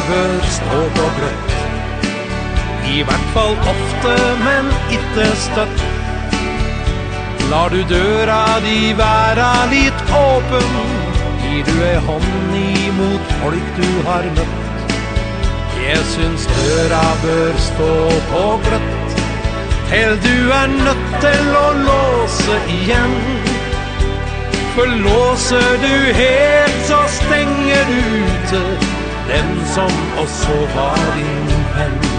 bør stå på gløtt. I hvert fall ofte, men ikke støtt. Lar du døra di være litt åpen, gir du ei hånd imot folk du har møtt. Jeg syns døra bør stå på gløtt, til du nødt til å låse igjen. For låser du helt, så stenger du ute den som også var din venn.